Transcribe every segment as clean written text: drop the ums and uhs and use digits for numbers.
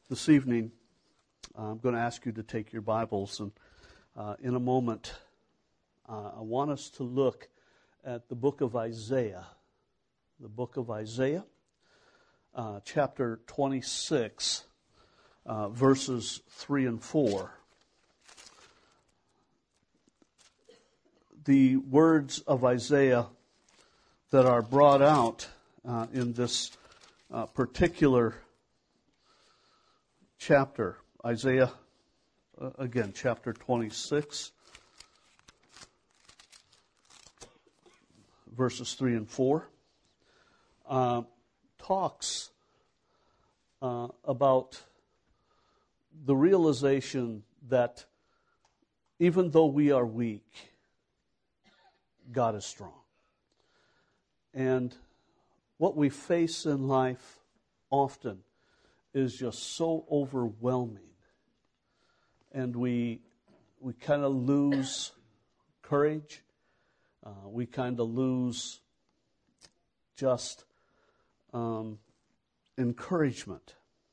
This evening, I'm going to ask you to take your Bibles, and in a moment, I want us to look at the book of Isaiah. The book of Isaiah, chapter 26, verses 3 and 4. The words of Isaiah that are brought out in this particular chapter, Isaiah, again, chapter 26, verses 3 and 4, talks about the realization that even though we are weak, God is strong. And what we face in life often is just so overwhelming. And we kind of lose courage. We kind of lose just encouragement.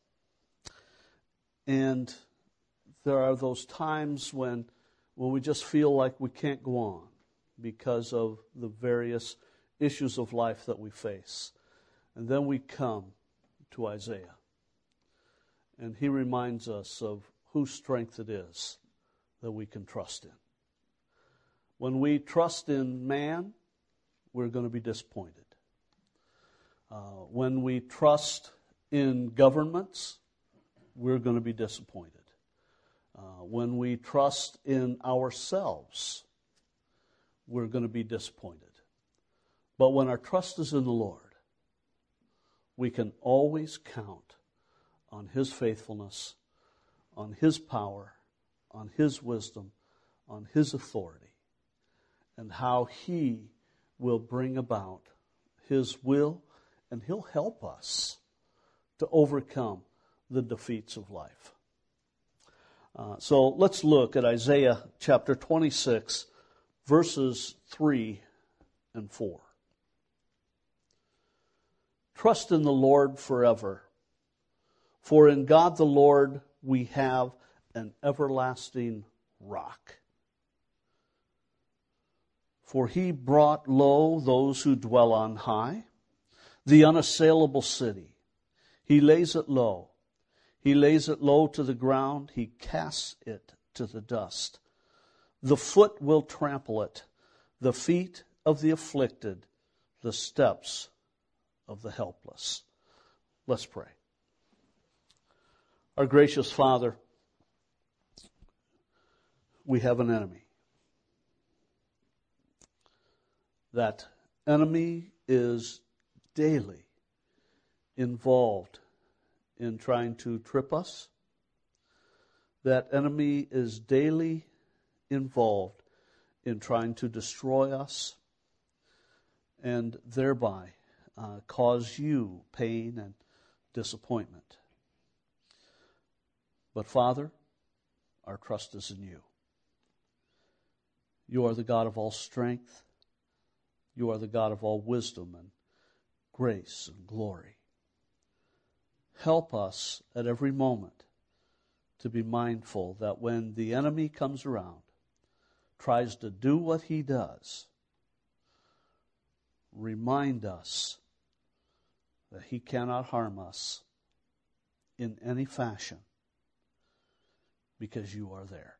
And there are those times when we just feel like we can't go on because of the various issues of life that we face. And then we come to Isaiah. And he reminds us of whose strength it is that we can trust in. When we trust in man, we're going to be disappointed. When we trust in governments, we're going to be disappointed. When we trust in ourselves, we're going to be disappointed. But when our trust is in the Lord, we can always count on His faithfulness, on His power, on His wisdom, on His authority, and how He will bring about His will, and He'll help us to overcome the defeats of life. So let's look at Isaiah chapter 26, verses 3 and 4. Trust in the Lord forever, for in God the Lord we have an everlasting rock. For He brought low those who dwell on high, the unassailable city. He lays it low. He lays it low to the ground. He casts it to the dust. The foot will trample it, the feet of the afflicted, the steps of the helpless. Let's pray. Our gracious Father, we have an enemy. That enemy is daily involved in trying to trip us. That enemy is daily involved in trying to destroy us and thereby cause you pain and disappointment. But Father, our trust is in you. You are the God of all strength. You are the God of all wisdom and grace and glory. Help us at every moment to be mindful that when the enemy comes around, tries to do what he does, remind us that he cannot harm us in any fashion because you are there.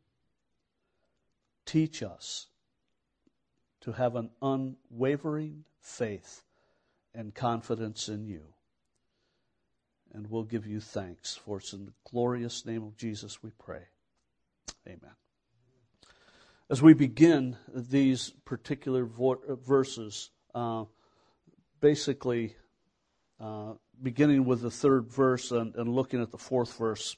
Teach us to have an unwavering faith and confidence in you. And we'll give you thanks, for it's in the glorious name of Jesus we pray. Amen. As we begin these particular verses, basically beginning with the third verse and looking at the fourth verse,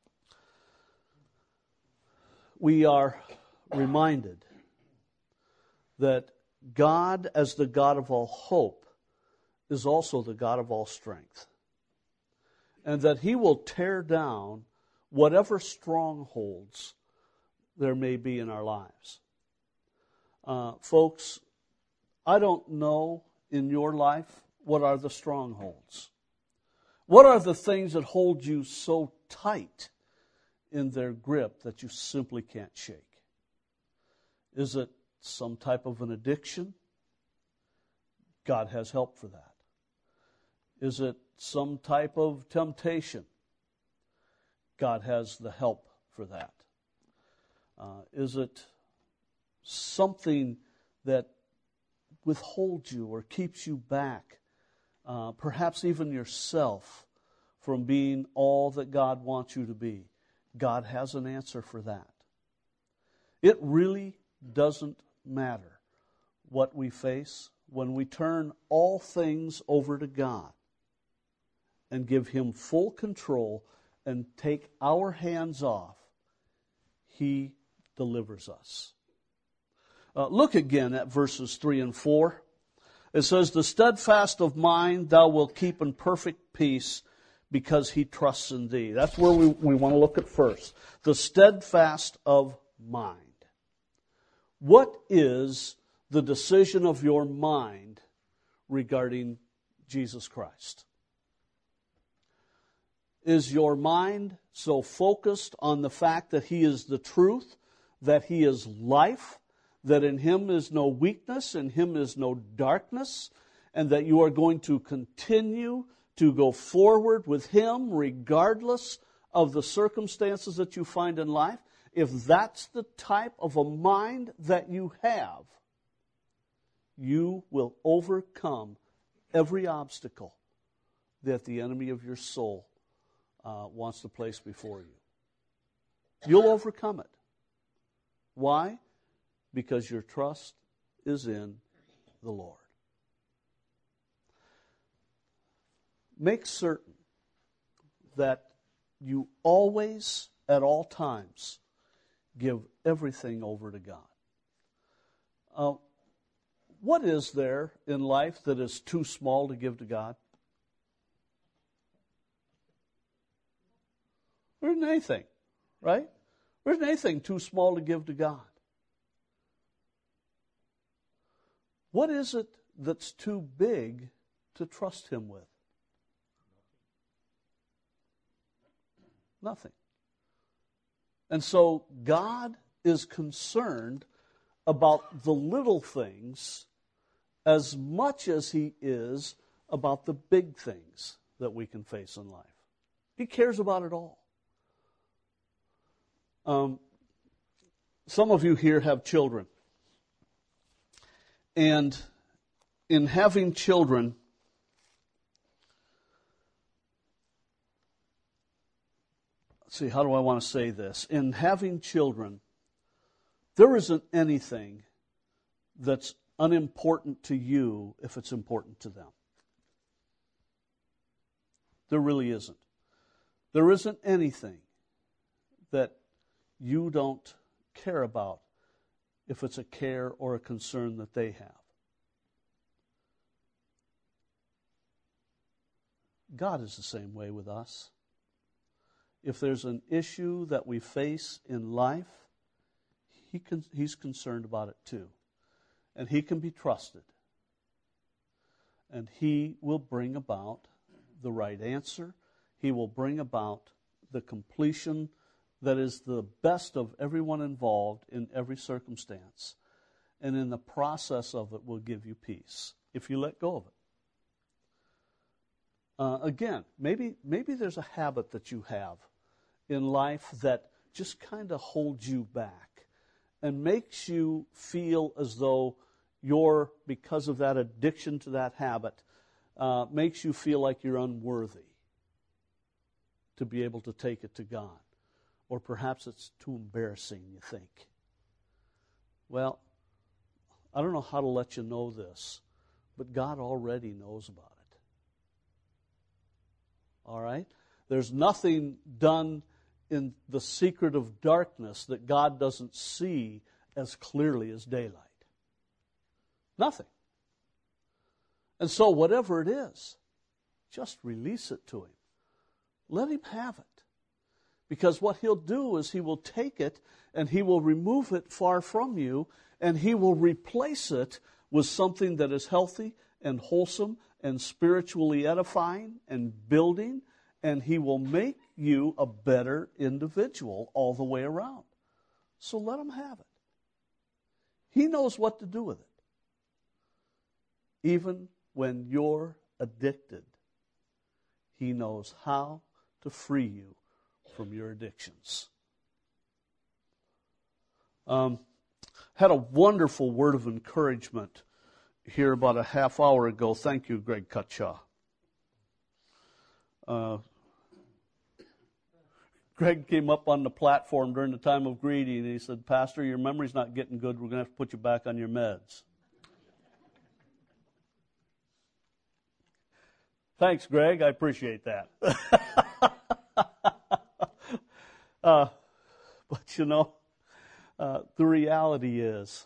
we are reminded that God, as the God of all hope, is also the God of all strength. And that He will tear down whatever strongholds there may be in our lives. Folks, I don't know in your life what are the strongholds. What are the things that hold you so tight in their grip that you simply can't shake? Is it some type of an addiction? God has help for that. Is it some type of temptation? God has the help for that. Is it something that withholds you or keeps you back, perhaps even yourself, from being all that God wants you to be? God has an answer for that. It really doesn't matter what we face when we turn all things over to God and give Him full control and take our hands off. He delivers us. Look again at verses 3 and 4. It says, "The steadfast of mind thou wilt keep in perfect peace, because he trusts in thee." That's where we want to look at first. The steadfast of mind. What is the decision of your mind regarding Jesus Christ? Is your mind so focused on the fact that He is the truth, that He is life, that in Him is no weakness, in Him is no darkness, and that you are going to continue to go forward with Him regardless of the circumstances that you find in life? If that's the type of a mind that you have, you will overcome every obstacle that the enemy of your soul wants to place before you. You'll overcome it. Why? Because your trust is in the Lord. Make certain that you always, at all times, give everything over to God. What is there in life that is too small to give to God? There isn't anything, right? There isn't anything too small to give to God. What is it that's too big to trust Him with? Nothing. And so God is concerned about the little things as much as He is about the big things that we can face in life. He cares about it all. Some of you here have children. And in having children, let's see, how do I want to say this? In having children, there isn't anything that's unimportant to you if it's important to them. There really isn't. There isn't anything that you don't care about if it's a care or a concern that they have. God is the same way with us. If there's an issue that we face in life, He's concerned about it too. And He can be trusted. And He will bring about the right answer. He will bring about the completion that is the best of everyone involved in every circumstance. And in the process of it will give you peace, if you let go of it. Again, maybe there's a habit that you have in life that just kind of holds you back and makes you feel as though you're, because of that addiction to that habit, makes you feel like you're unworthy to be able to take it to God. Or perhaps it's too embarrassing, you think. Well, I don't know how to let you know this, but God already knows about it. All right? There's nothing done in the secret of darkness that God doesn't see as clearly as daylight. Nothing. And so whatever it is, just release it to Him. Let Him have it. Because what He'll do is He will take it and He will remove it far from you, and He will replace it with something that is healthy and wholesome and spiritually edifying and building, and He will make you a better individual all the way around. So let Him have it. He knows what to do with it. Even when you're addicted, He knows how to free you from your addictions. Had a wonderful word of encouragement here about a half hour ago. Thank you, Greg Cutshaw. Greg came up on the platform during the time of greeting, and he said, "Pastor, your memory's not getting good. We're going to have to put you back on your meds." Thanks, Greg. I appreciate that. But you know, the reality is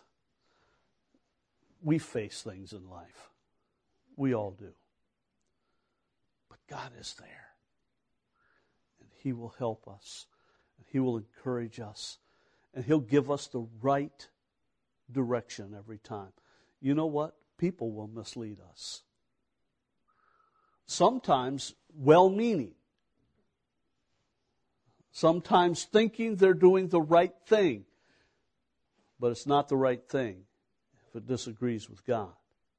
we face things in life. We all do. But God is there. And He will help us. And He will encourage us. And He'll give us the right direction every time. You know what? People will mislead us. Sometimes well-meaning. Sometimes thinking they're doing the right thing. But it's not the right thing if it disagrees with God.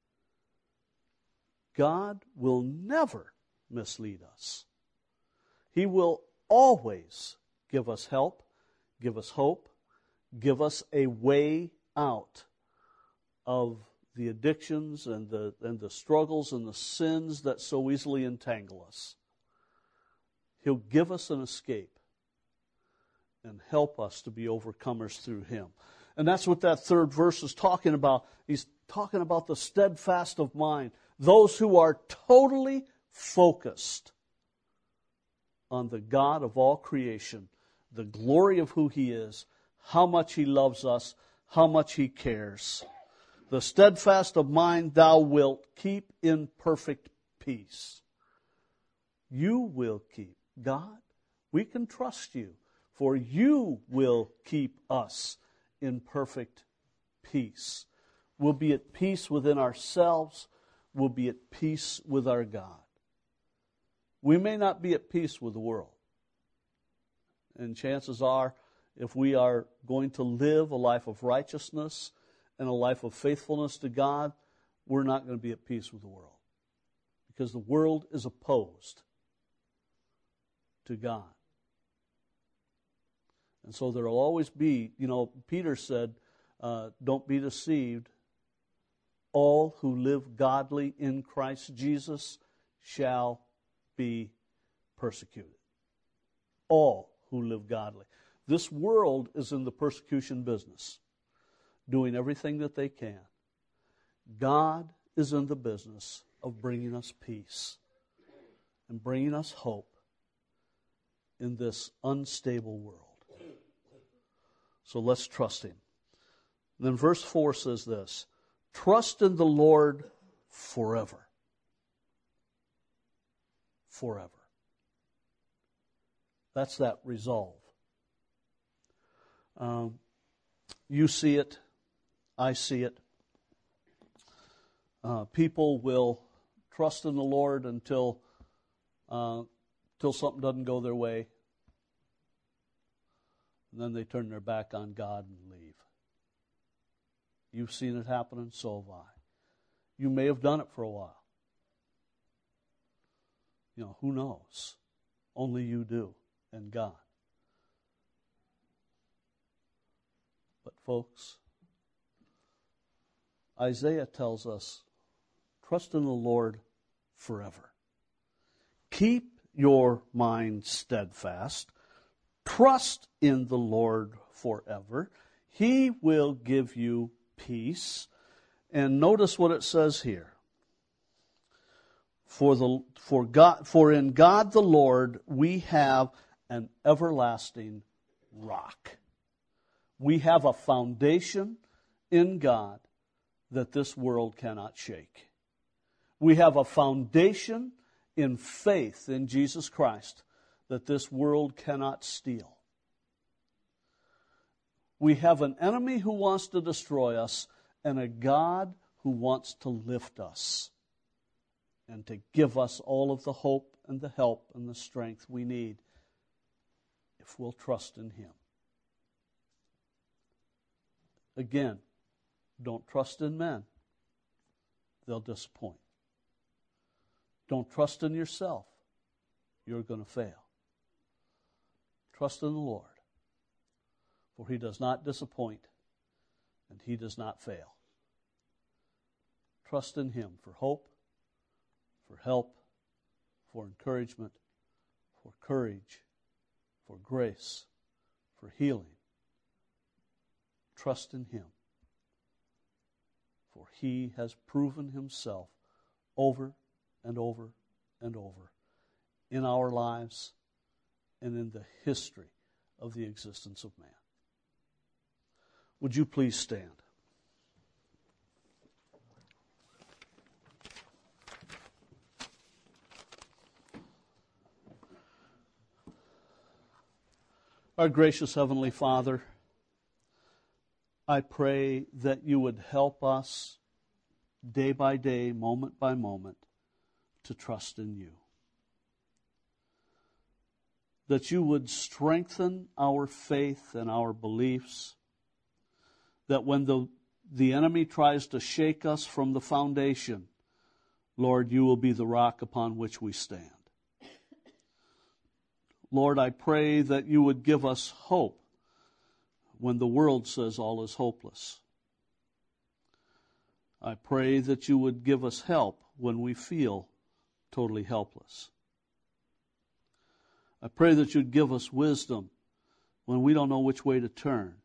God will never mislead us. He will always give us help, give us hope, give us a way out of the addictions and the struggles and the sins that so easily entangle us. He'll give us an escape and help us to be overcomers through Him. And that's what that third verse is talking about. He's talking about the steadfast of mind. Those who are totally focused on the God of all creation, the glory of who He is, how much He loves us, how much He cares. The steadfast of mind thou wilt keep in perfect peace. You will keep. God, we can trust You, for You will keep us in perfect peace. We'll be at peace within ourselves. We'll be at peace with our God. We may not be at peace with the world. And chances are, if we are going to live a life of righteousness and a life of faithfulness to God, we're not going to be at peace with the world. Because the world is opposed to God. And so there will always be, Peter said, don't be deceived. All who live godly in Christ Jesus shall be persecuted. All who live godly. This world is in the persecution business, doing everything that they can. God is in the business of bringing us peace and bringing us hope in this unstable world. So let's trust Him. And then verse 4 says this, trust in the Lord forever. Forever. That's that resolve. You see it. I see it. People will trust in the Lord until something doesn't go their way. And then they turn their back on God and leave. You've seen it happen, and so have I. You may have done it for a while. Who knows? Only you do, and God. But folks, Isaiah tells us, trust in the Lord forever. Keep your mind steadfast. Trust in the Lord forever. He will give you peace. And notice what it says here. For in God the Lord we have an everlasting rock. We have a foundation in God that this world cannot shake. We have a foundation in faith in Jesus Christ that this world cannot steal. We have an enemy who wants to destroy us and a God who wants to lift us. and to give us all of the hope and the help and the strength we need if we'll trust in Him. Again, don't trust in men. They'll disappoint. Don't trust in yourself. You're going to fail. Trust in the Lord, for He does not disappoint and He does not fail. Trust in Him for hope, for help, for encouragement, for courage, for grace, for healing. Trust in Him, for He has proven Himself over and over and over in our lives and in the history of the existence of man. Would you please stand? Our gracious Heavenly Father, I pray that you would help us day by day, moment by moment, to trust in you. That you would strengthen our faith and our beliefs, that when the enemy tries to shake us from the foundation, Lord, you will be the rock upon which we stand. Lord, I pray that you would give us hope when the world says all is hopeless. I pray that you would give us help when we feel totally helpless. I pray that you'd give us wisdom when we don't know which way to turn.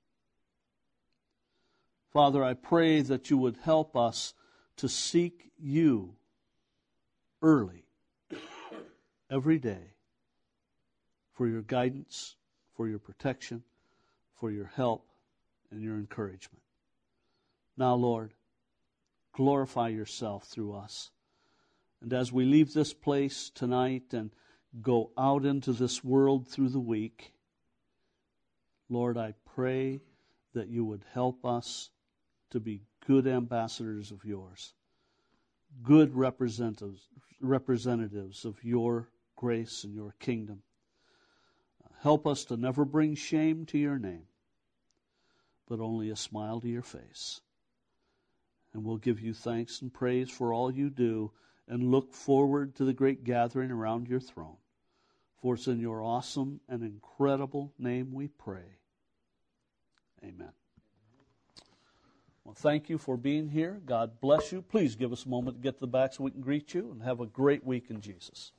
Father, I pray that you would help us to seek you early, every day, for your guidance, for your protection, for your help, and your encouragement. Now, Lord, glorify yourself through us. And as we leave this place tonight and go out into this world through the week, Lord, I pray that you would help us to be good ambassadors of yours, good representatives of your grace and your kingdom. Help us to never bring shame to your name, but only a smile to your face. And we'll give you thanks and praise for all you do and look forward to the great gathering around your throne. For it's in your awesome and incredible name we pray. Amen. Well, thank you for being here. God bless you. Please give us a moment to get to the back so we can greet you, and have a great week in Jesus.